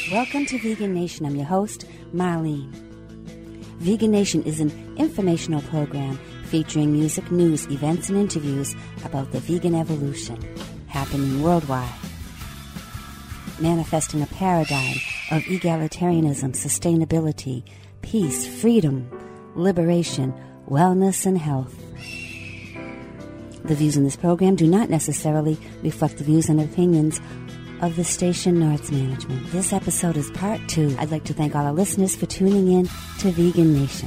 Welcome to Vegan Nation. I'm your host, Marlene. Vegan Nation is an informational program featuring music, news, events, and interviews about the vegan evolution happening worldwide, manifesting a paradigm of egalitarianism, sustainability, peace, freedom, liberation, wellness, and health. The views in this program do not necessarily reflect the views and opinions of the station nor its management. This episode is part 2. I'd like to thank all our listeners for tuning in to Vegan Nation.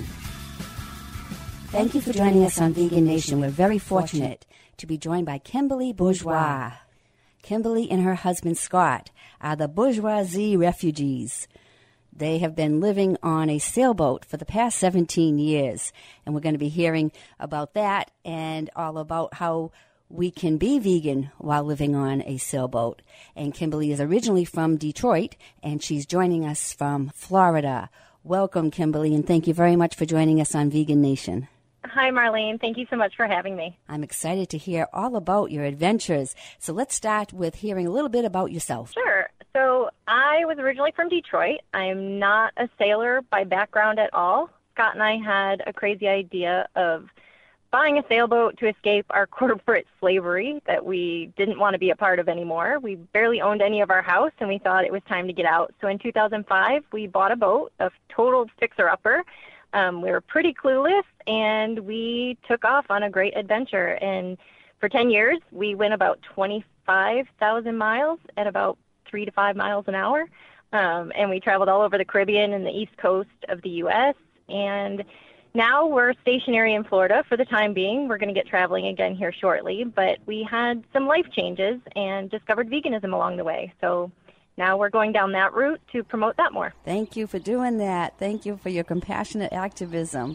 Thank you for joining us on Vegan Nation. We're very fortunate to be joined by Kimberly Bourgeois. Kimberly and her husband Scott are the bourgeoisie refugees. They have been living on a sailboat for the past 17 years, and we're going to be hearing about that and all about how we can be vegan while living on a sailboat. And Kimberly is originally from Detroit, and she's joining us from Florida. Welcome, Kimberly, and thank you very much for joining us on Vegan Nation. Hi, Marlene. Thank you so much for having me. I'm excited to hear all about your adventures. So let's start with hearing a little bit about yourself. Sure. So I was originally from Detroit. I'm not a sailor by background at all. Scott and I had a crazy idea of buying a sailboat to escape our corporate slavery that we didn't want to be a part of anymore. We barely owned any of our house, and we thought it was time to get out. So in 2005, we bought a boat, a total fixer-upper. We were pretty clueless, and we took off on a great adventure. And for 10 years, we went about 25,000 miles at about 3 to 5 miles an hour. And we traveled all over the Caribbean and the East Coast of the U.S. And now we're stationary in Florida for the time being. We're going to get traveling again here shortly. But we had some life changes and discovered veganism along the way. So now we're going down that route to promote that more. Thank you for doing that. Thank you for your compassionate activism.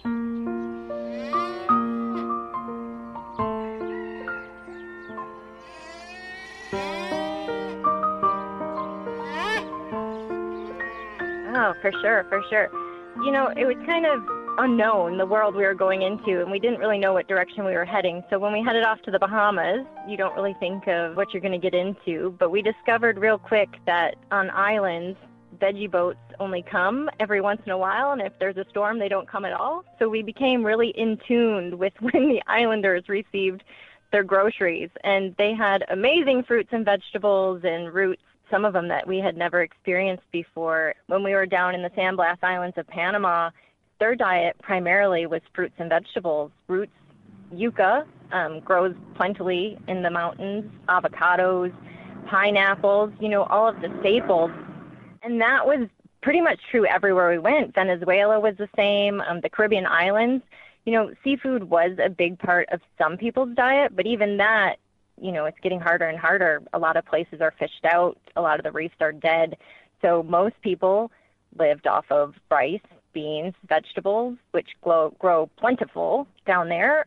Oh, for sure, for sure. You know, it was kind of unknown, the world we were going into, and we didn't really know what direction we were heading. So when we headed off to the Bahamas, you don't really think of what you're going to get into. But we discovered real quick that on islands, veggie boats only come every once in a while, and if there's a storm, they don't come at all. So we became really in tune with when the islanders received their groceries. And they had amazing fruits and vegetables and roots, some of them that we had never experienced before. When we were down in the San Blas Islands of Panama, their diet primarily was fruits and vegetables. Roots, yucca, grows plentifully in the mountains, avocados, pineapples, you know, all of the staples. And that was pretty much true everywhere we went. Venezuela was the same, the Caribbean islands. You know, seafood was a big part of some people's diet, but even that, you know, it's getting harder and harder. A lot of places are fished out. A lot of the reefs are dead. So most people lived off of rice, beans, vegetables, which grow plentiful down there.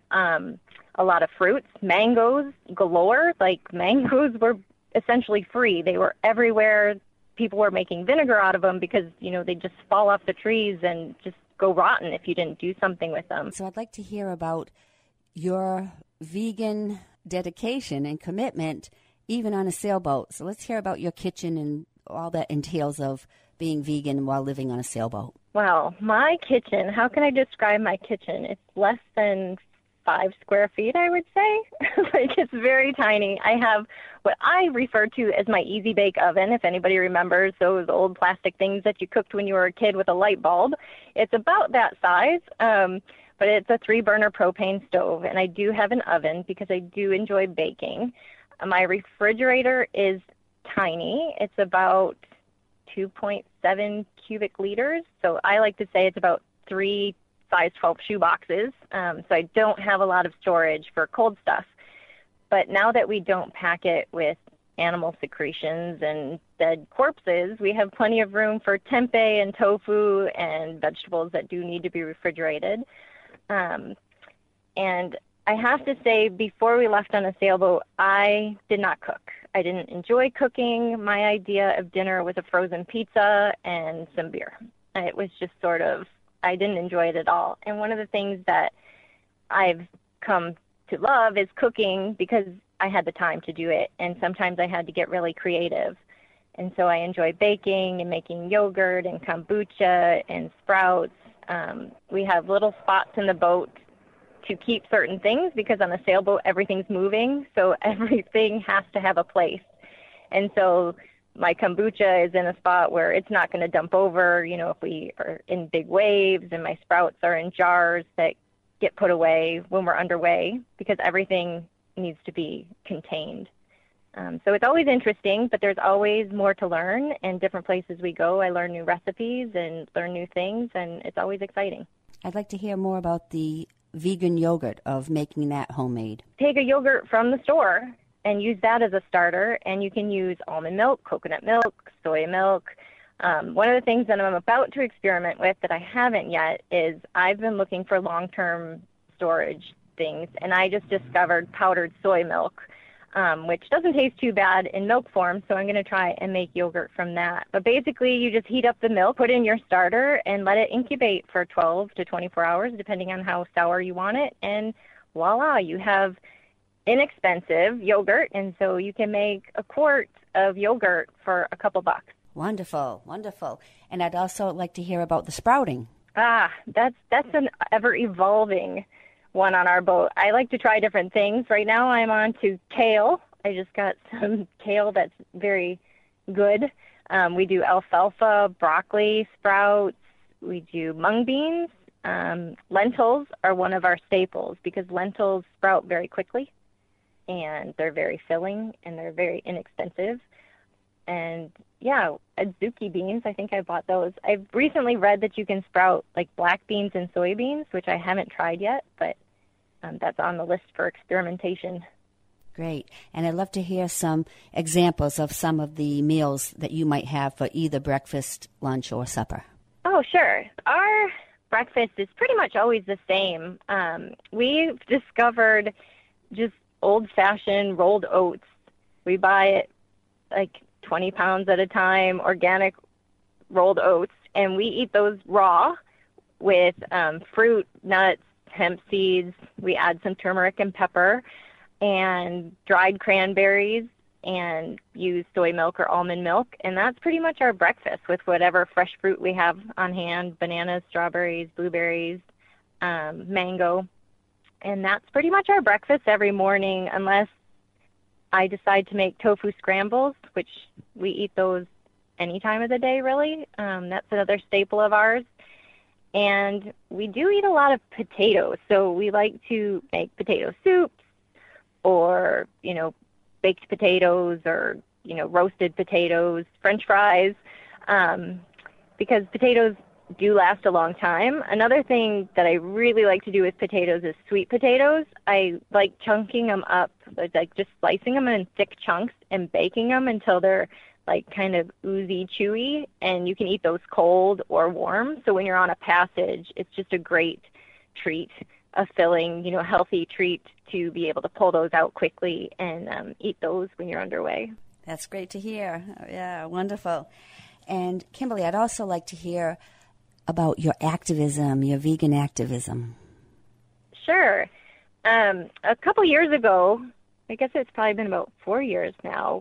A lot of fruits, mangoes galore. Like, mangoes were essentially free. They were everywhere. People were making vinegar out of them because, you know, they just fall off the trees and just go rotten if you didn't do something with them. So I'd like to hear about your vegan dedication and commitment, even on a sailboat. So let's hear about your kitchen and all that entails of being vegan while living on a sailboat. Well, my kitchen, how can I describe my kitchen? It's less than 5 square feet, I would say. Like, it's very tiny. I have what I refer to as my Easy Bake Oven, if anybody remembers those old plastic things that you cooked when you were a kid with a light bulb. It's about that size, but it's a 3-burner propane stove, and I do have an oven because I do enjoy baking. My refrigerator is tiny. It's about 2.7 cubic liters. So I like to say it's about 3 size 12 shoe boxes. So I don't have a lot of storage for cold stuff. But now that we don't pack it with animal secretions and dead corpses, we have plenty of room for tempeh and tofu and vegetables that do need to be refrigerated. And I have to say, before we left on a sailboat, I did not cook. I didn't enjoy cooking. My idea of dinner was a frozen pizza and some beer. It was just sort of, I didn't enjoy it at all. And one of the things that I've come to love is cooking because I had the time to do it. And sometimes I had to get really creative. And so I enjoy baking and making yogurt and kombucha and sprouts. We have little spots in the boat to keep certain things because on a sailboat, everything's moving. So everything has to have a place. And so my kombucha is in a spot where it's not going to dump over, if we are in big waves, and my sprouts are in jars that get put away when we're underway because everything needs to be contained. So it's always interesting, but there's always more to learn, and different places we go, I learn new recipes and learn new things, and it's always exciting. I'd like to hear more about the vegan yogurt of making that homemade. Take a yogurt from the store and use that as a starter, and you can use almond milk, coconut milk, soy milk. One of the things that I'm about to experiment with that I haven't yet is I've been looking for long-term storage things, and I just discovered powdered soy milk, which doesn't taste too bad in milk form, so I'm going to try and make yogurt from that. But basically, you just heat up the milk, put in your starter, and let it incubate for 12 to 24 hours, depending on how sour you want it, and voila, you have inexpensive yogurt, and so you can make a quart of yogurt for a couple bucks. Wonderful, wonderful. And I'd also like to hear about the sprouting. That's an ever-evolving one on our boat. I like to try different things. Right now I'm on to kale. I just got some kale that's very good. We do alfalfa, broccoli, sprouts. We do mung beans. Lentils are one of our staples because lentils sprout very quickly, and they're very filling, and they're very inexpensive. And adzuki beans, I think I bought those. I've recently read that you can sprout like black beans and soybeans, which I haven't tried yet, but that's on the list for experimentation. Great. And I'd love to hear some examples of some of the meals that you might have for either breakfast, lunch, or supper. Oh, sure. Our breakfast is pretty much always the same. We've discovered just old-fashioned rolled oats. We buy it like 20 pounds at a time, organic rolled oats, and we eat those raw with fruit, nuts, hemp seeds. We add some turmeric and pepper and dried cranberries and use soy milk or almond milk, and that's pretty much our breakfast with whatever fresh fruit we have on hand, bananas, strawberries, blueberries, mango, and that's pretty much our breakfast every morning unless I decide to make tofu scrambles, which we eat those any time of the day, really. That's another staple of ours. And we do eat a lot of potatoes, so we like to make potato soups or, baked potatoes or, roasted potatoes, French fries, because potatoes do last a long time. Another thing that I really like to do with potatoes is sweet potatoes. I like chunking them up, like just slicing them in thick chunks and baking them until they're like kind of oozy, chewy, and you can eat those cold or warm. So when you're on a passage, it's just a great treat, a filling, healthy treat to be able to pull those out quickly and eat those when you're underway. That's great to hear. Yeah, wonderful. And Kimberly, I'd also like to hear about your activism, your vegan activism. Sure. A couple years ago, I guess it's probably been about 4 years now,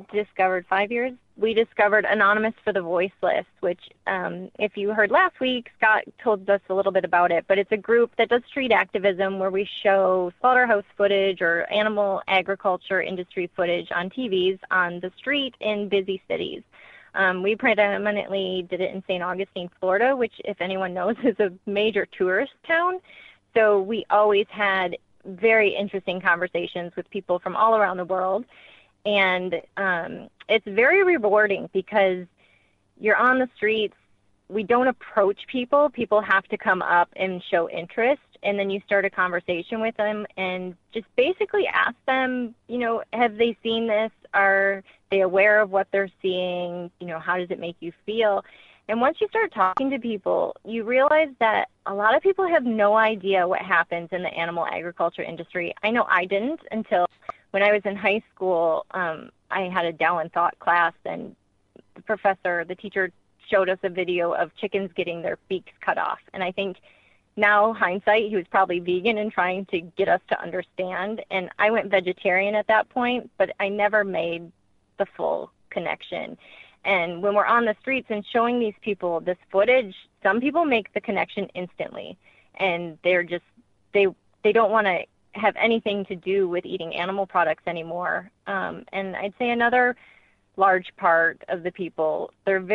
5 years, we discovered Anonymous for the Voiceless, which if you heard last week, Scott told us a little bit about it, but it's a group that does street activism where we show slaughterhouse footage or animal agriculture industry footage on TVs on the street in busy cities. We predominantly did it in St. Augustine, Florida, which, if anyone knows, is a major tourist town. So we always had very interesting conversations with people from all around the world. And it's very rewarding because you're on the streets. We don't approach people. People have to come up and show interest. And then you start a conversation with them and just basically ask them, have they seen this? Are they aware of what they're seeing? How does it make you feel? And once you start talking to people, you realize that a lot of people have no idea what happens in the animal agriculture industry. I know I didn't until when I was in high school. I had a Down Thought class, and the teacher showed us a video of chickens getting their beaks cut off. And I think now, hindsight, he was probably vegan and trying to get us to understand. And I went vegetarian at that point, but I never made the full connection. And when we're on the streets and showing these people this footage, some people make the connection instantly, and they're just, they don't want to have anything to do with eating animal products anymore. And I'd say another large part of the people,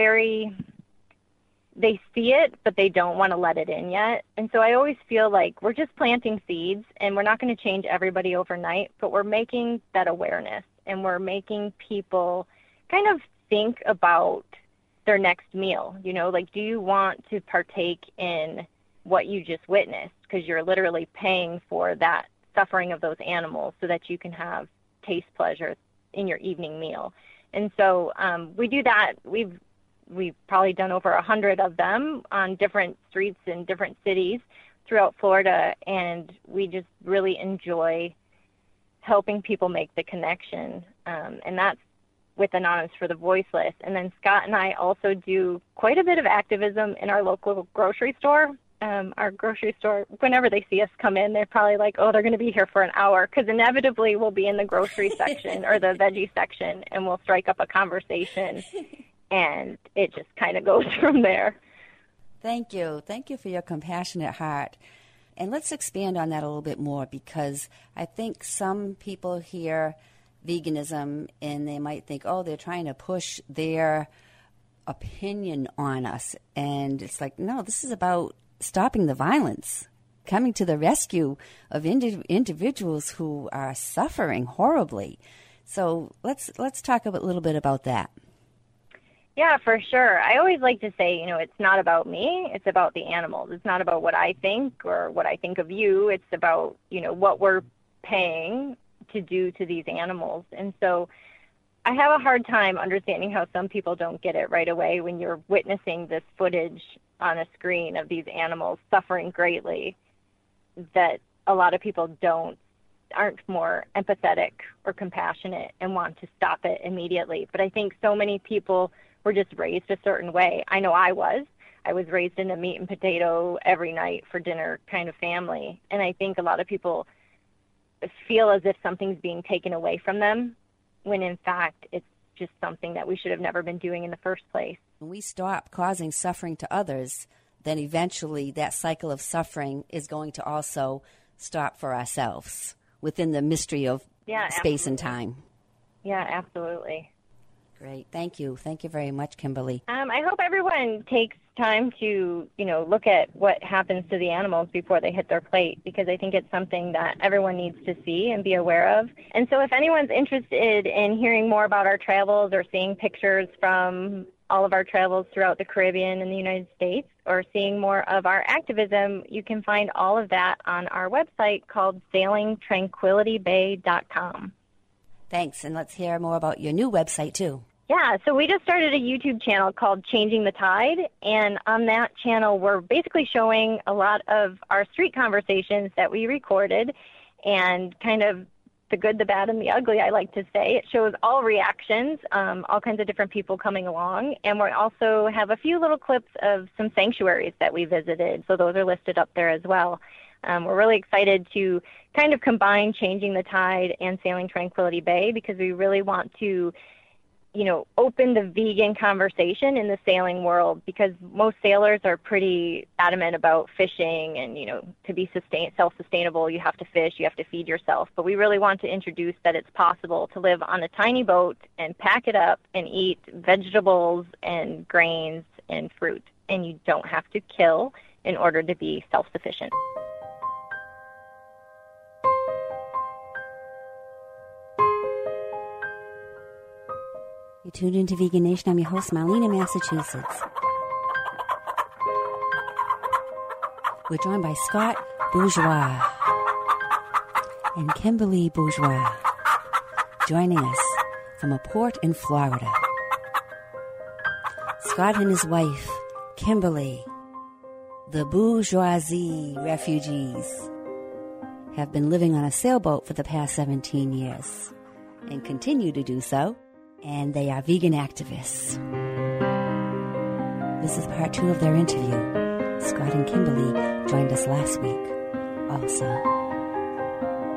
they see it, but they don't want to let it in yet. And so I always feel like we're just planting seeds, and we're not going to change everybody overnight, but we're making that awareness, and we're making people kind of think about their next meal. You know, like, do you want to partake in what you just witnessed? Because you're literally paying for that suffering of those animals so that you can have taste pleasure in your evening meal. And so we do that. We've probably done over 100 of them on different streets in different cities throughout Florida, and we just really enjoy helping people make the connection. And that's with Anonymous for the Voiceless. And then Scott and I also do quite a bit of activism in our local grocery store. Our grocery store, whenever they see us come in, they're probably like, oh, they're going to be here for an hour, because inevitably we'll be in the grocery section or the veggie section, and we'll strike up a conversation, and it just kind of goes from there. Thank you. Thank you for your compassionate heart. And let's expand on that a little bit more, because I think some people hear veganism and they might think, oh, they're trying to push their opinion on us. And it's like, no, this is about stopping the violence, coming to the rescue of individuals who are suffering horribly. So let's talk a little bit about that. Yeah, for sure. I always like to say, you know, it's not about me, it's about the animals. It's not about what I think or what I think of you. It's about, you know, what we're paying to do to these animals. And so I have a hard time understanding how some people don't get it right away when you're witnessing this footage on a screen of these animals suffering greatly, that a lot of people aren't more empathetic or compassionate and want to stop it immediately. But I think so many people were just raised a certain way. I know I was raised in a meat and potato every night for dinner kind of family. And I think a lot of people feel as if something's being taken away from them, when in fact it's just something that we should have never been doing in the first place. When we stop causing suffering to others, then eventually that cycle of suffering is going to also stop for ourselves within the mystery of space and time. Yeah, absolutely. Great. Thank you. Thank you very much, Kimberly. I hope everyone takes time to, you know, look at what happens to the animals before they hit their plate, because I think it's something that everyone needs to see and be aware of. And so if anyone's interested in hearing more about our travels or seeing pictures from all of our travels throughout the Caribbean and the United States, or seeing more of our activism, you can find all of that on our website called sailingtranquilitybay.com. Thanks. And let's hear more about your new website, too. Yeah, so we just started a YouTube channel called Changing the Tide, and on that channel we're basically showing a lot of our street conversations that we recorded, and kind of the good, the bad, and the ugly, I like to say. It shows all reactions, all kinds of different people coming along, and we also have a few little clips of some sanctuaries that we visited, so those are listed up there as well. We're really excited to kind of combine Changing the Tide and Sailing Tranquility Bay, because we really want to, you know, open the vegan conversation in the sailing world, because most sailors are pretty adamant about fishing, and, you know, to be self-sustainable, you have to fish, you have to feed yourself. But we really want to introduce that it's possible to live on a tiny boat and pack it up and eat vegetables and grains and fruit, and you don't have to kill in order to be self-sufficient. You tuned into Vegan Nation. I'm your host, Marlene, in Massachusetts. We're joined by Scott Bourgeois and Kimberly Bourgeois, joining us from a port in Florida. Scott and his wife, Kimberly, the bourgeoisie refugees, have been living on a sailboat for the past 17 years and continue to do so. And they are vegan activists. This is part 2 of their interview. Scott and Kimberly joined us last week also.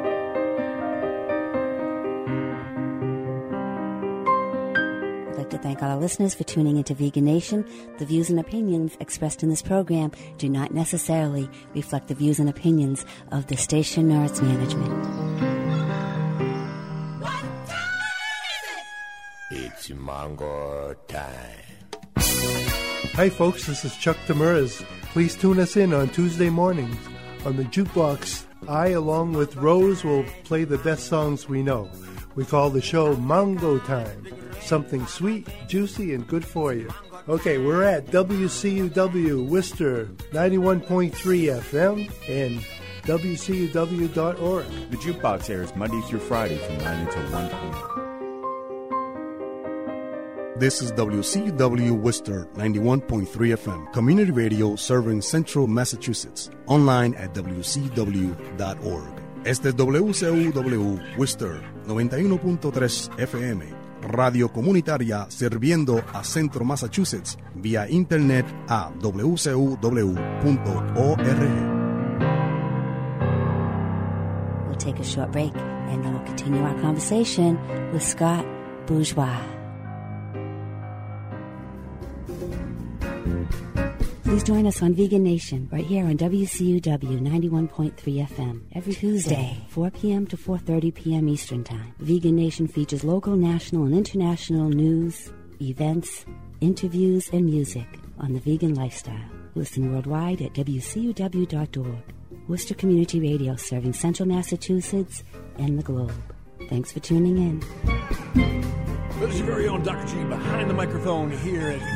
I'd like to thank thank all our listeners for tuning into Vegan Nation. The views and opinions expressed in this program do not necessarily reflect the views and opinions of the station nor its management. What time is it? It's Mango time. Hi folks, this is Chuck Demers. Please tune us in on Tuesday mornings. On the jukebox, I, along with Rose, will play the best songs we know. We call the show Mango Time. Something sweet, juicy, and good for you. Okay, we're at WCUW Worcester 91.3 FM and WCUW.org. The Jukebox airs Monday through Friday from 9 until 1 p.m. This is WCUW Worcester 91.3 FM, community radio serving Central Massachusetts. Online at WCUW.org. Este es WCUW Worcester 91.3 FM, radio comunitaria sirviendo a Centro Massachusetts vía internet a wcuw.org. We'll take a short break and then we'll continue our conversation with Scott Bourgeois. Please join us on Vegan Nation right here on WCUW 91.3 FM every Tuesday, 4 p.m. to 4:30 p.m. Eastern Time. Vegan Nation features local, national, and international news, events, interviews, and music on the vegan lifestyle. Listen worldwide at WCUW.org. Worcester Community Radio serving Central Massachusetts and the globe. Thanks for tuning in. This is your very own Dr. G behind the microphone here at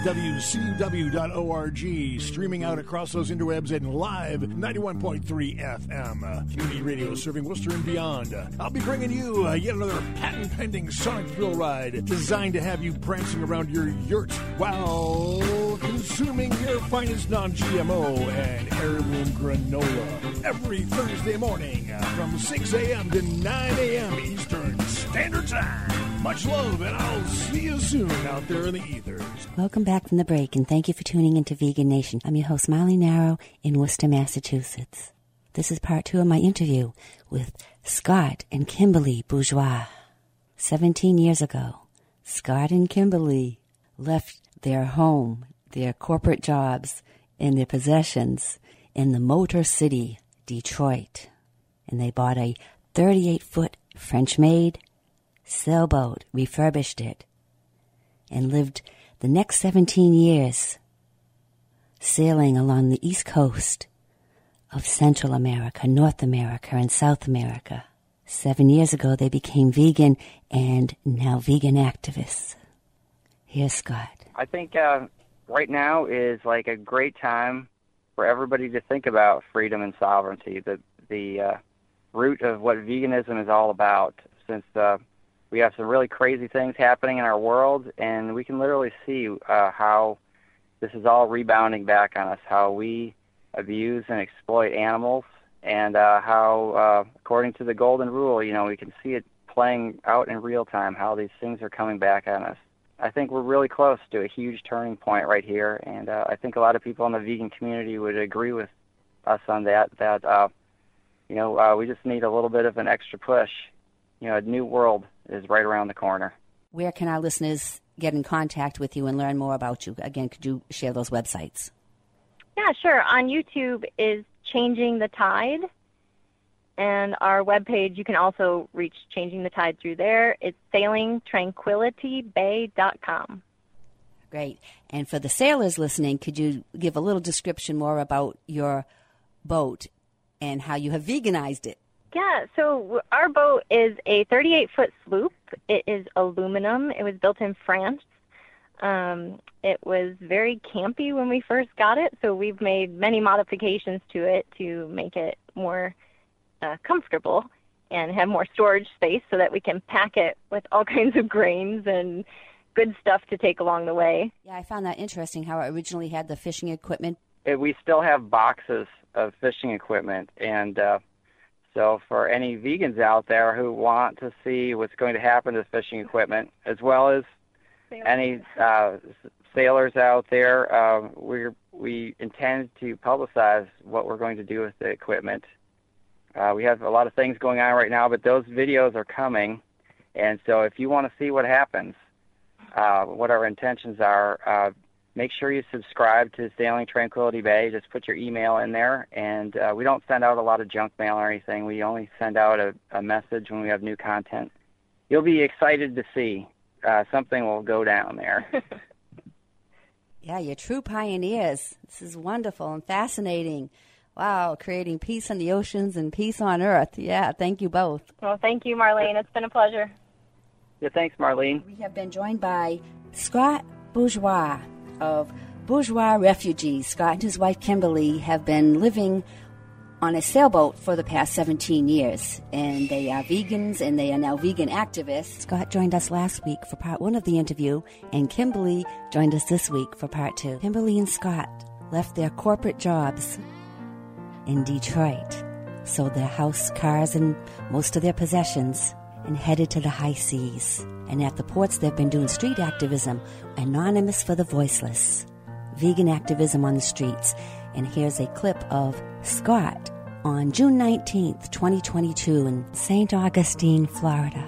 WCW.org, streaming out across those interwebs and live 91.3 FM. Community radio serving Worcester and beyond. I'll be bringing you yet another patent-pending sonic thrill ride designed to have you prancing around your yurt while consuming your finest non-GMO and heirloom granola every Thursday morning from 6 a.m. to 9 a.m. Eastern Standard Time. Much love, and I'll see you soon out there in the ethers. Welcome back from the break, and thank you for tuning into Vegan Nation. I'm your host, Molly Narrow, in Worcester, Massachusetts. This is part 2 of my interview with Scott and Kimberly Bourgeois. 17 years ago, Scott and Kimberly left their home, their corporate jobs, and their possessions in the Motor City, Detroit. And they bought a 38-foot French-made sailboat, refurbished it, and lived the next 17 years sailing along the east coast of Central America, North America, and South America. 7 years ago, they became vegan and now vegan activists. Here's Scott. I think right now is like a great time for everybody to think about freedom and sovereignty, the root of what veganism is all about, since we have some really crazy things happening in our world, and we can literally see how this is all rebounding back on us, how we abuse and exploit animals, and how, according to the golden rule, we can see it playing out in real time, how these things are coming back on us. I think we're really close to a huge turning point right here, and I think a lot of people in the vegan community would agree with us on that we just need a little bit of an extra push. A new world is right around the corner. Where can our listeners get in contact with you and learn more about you? Again, could you share those websites? Yeah, sure. On YouTube is Changing the Tide, and our webpage, you can also reach Changing the Tide through there. It's sailingtranquilitybay.com. Great. And for the sailors listening, could you give a little description more about your boat and how you have veganized it? Yeah, so our boat is a 38-foot sloop. It is aluminum. It was built in France. It was very campy when we first got it, so we've made many modifications to it to make it more comfortable and have more storage space so that we can pack it with all kinds of grains and good stuff to take along the way. Yeah, I found that interesting how it originally had the fishing equipment. We still have boxes of fishing equipment, and so for any vegans out there who want to see what's going to happen to the fishing equipment, as well as any sailors out there, we intend to publicize what we're going to do with the equipment. We have a lot of things going on right now, but those videos are coming, and so if you want to see what happens, what our intentions are. Make sure you subscribe to Sailing Tranquility Bay. Just put your email in there, and we don't send out a lot of junk mail or anything. We only send out a message when we have new content. You'll be excited to see something will go down there. Yeah, you're true pioneers. This is wonderful and fascinating. Wow, creating peace in the oceans and peace on earth. Yeah, thank you both. Well, thank you, Marlene. It's been a pleasure. Yeah, thanks, Marlene. We have been joined by Scott Bourgeois of Bourgeois Refugees. Scott and his wife Kimberly have been living on a sailboat for the past 17 years, and they are vegans, and they are now vegan activists. Scott joined us last week for part 1 of the interview, and Kimberly joined us this week for part 2. Kimberly and Scott left their corporate jobs in Detroit, sold their house, cars, and most of their possessions, and headed to the high seas. And at the ports, they've been doing street activism, Anonymous for the Voiceless, vegan activism on the streets. And here's a clip of Scott on June 19th, 2022 in St. Augustine, Florida.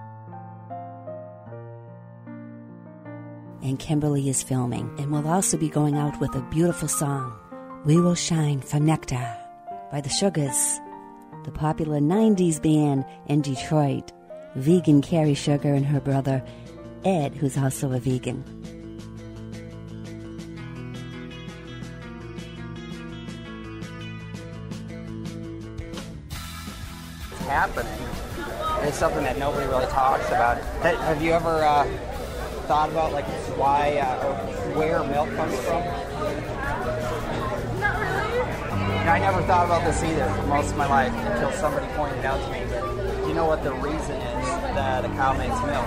And Kimberly is filming. And we'll also be going out with a beautiful song, We Will Shine for Nectar, by the Sugars, the popular 90s band in Detroit. Vegan Carrie Sugar and her brother Ed, who's also a vegan. It's happening. It's something that nobody really talks about. Have you ever thought about like why or where milk comes from? Not really. I never thought about this either for most of my life until somebody pointed out to me that, do you know what the reason is that a cow makes milk?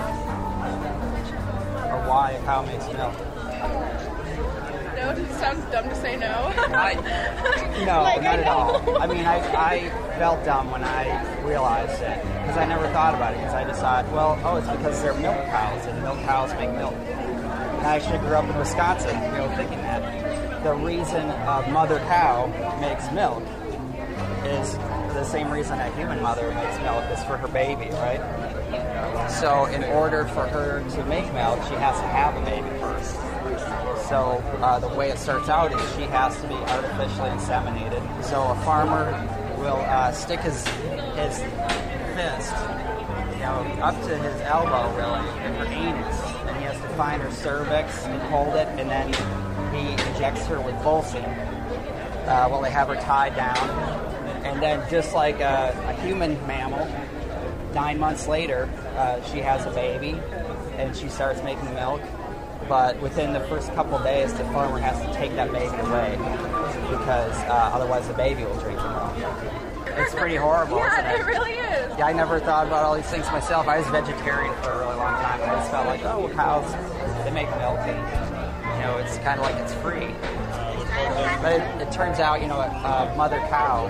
Or why a cow makes milk? No, it sounds dumb to say no. No, like, not at all. I mean, I felt dumb when I realized it, because I never thought about it, because I just thought, well, it's because they're milk cows, and milk cows make milk. And I actually grew up in Wisconsin, thinking that the reason a mother cow makes milk is the same reason a human mother makes milk, is for her baby, right? So in order for her to make milk, she has to have a baby first. So the way it starts out is she has to be artificially inseminated. So a farmer will stick his fist, up to his elbow, really, in her anus, and he has to find her cervix and hold it, and then he injects her with Volcine while they have her tied down. And then just like a human mammal, 9 months later, she has a baby, and she starts making milk. But within the first couple days, the farmer has to take that baby away, because otherwise the baby will drink the milk. It's pretty horrible, isn't it? It really is. Yeah, I never thought about all these things myself. I was vegetarian for a really long time, and I just felt like, cows, they make milk, and, it's kind of like it's free. But it turns out, a mother cow,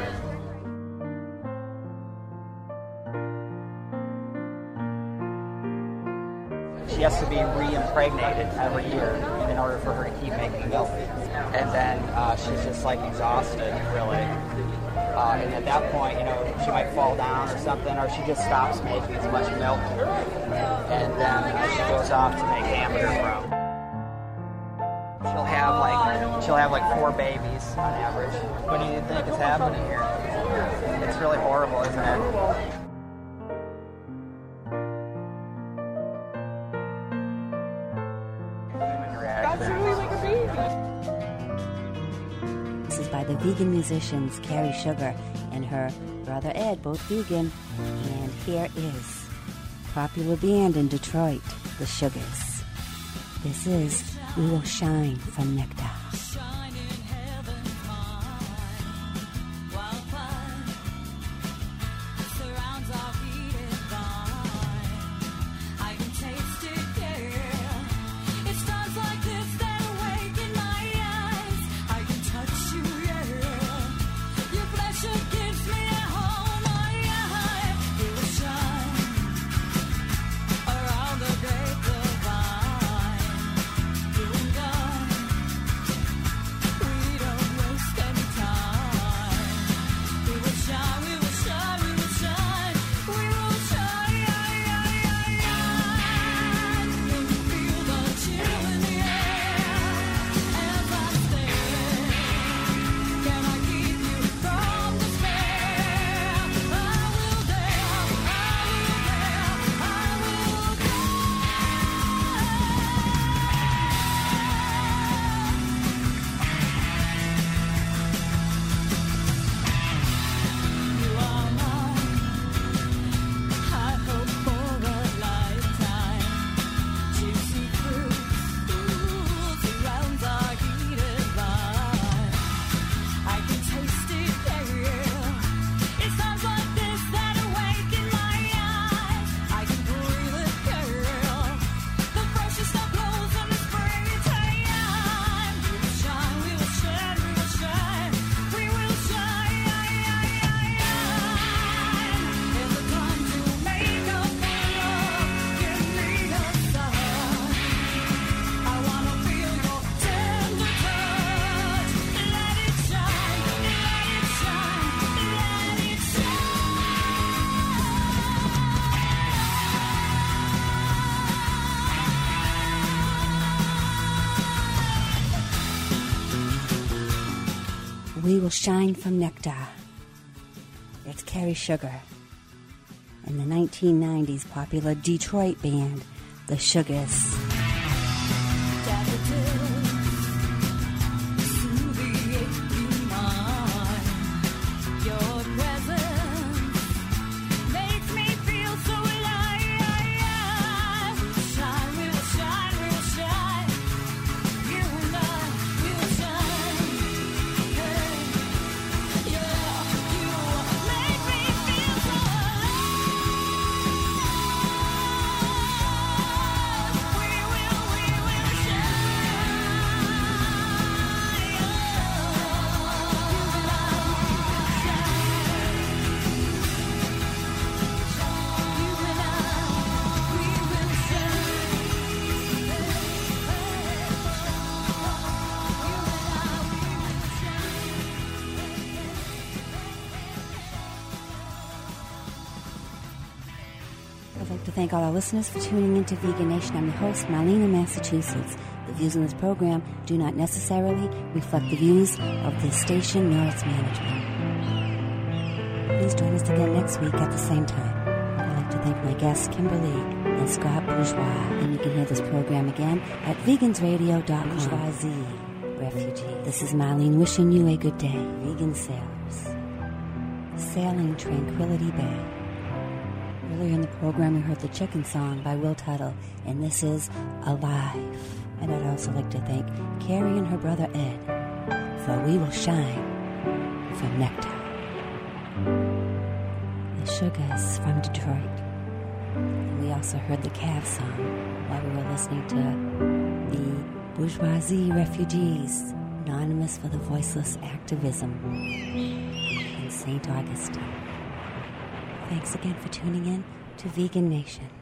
she has to be re-impregnated every year in order for her to keep making milk. And then she's just like exhausted, really. And at that point, she might fall down or something, or she just stops making as much milk. And then she goes off to make hamburger from. She'll have like 4 babies on average. What do you think is happening here? It's really horrible, isn't it? That's really like a baby. This is by the vegan musicians Carrie Sugar and her brother Ed, both vegan. And here is popular band in Detroit, the Sugars. This is We Will Shine from Nectar. we will shine from nectar. It's Carrie Sugar and the 1990s popular Detroit band, the Sugars. Thank all our listeners for tuning into Vegan Nation. I'm your host, Marlene in Massachusetts. The views in this program do not necessarily reflect the views of this station nor its management. Please join us again next week at the same time. I'd like to thank my guests, Kimberly and Scott Bourgeois. And you can hear this program again at vegansradio.com. Bourgeoisie Refugee. This is Marlene wishing you a good day. Vegan sailors. Sailing Tranquility Bay. Earlier in the program, we heard the Chicken Song by Will Tuttle, and this is Alive. And I'd also like to thank Carrie and her brother Ed, for we will shine from nectar. The Sugars from Detroit. And we also heard the Cav song while we were listening to the Bourgeoisie Refugees, Anonymous for the Voiceless Activism in St. Augustine. Thanks again for tuning in to Vegan Nation.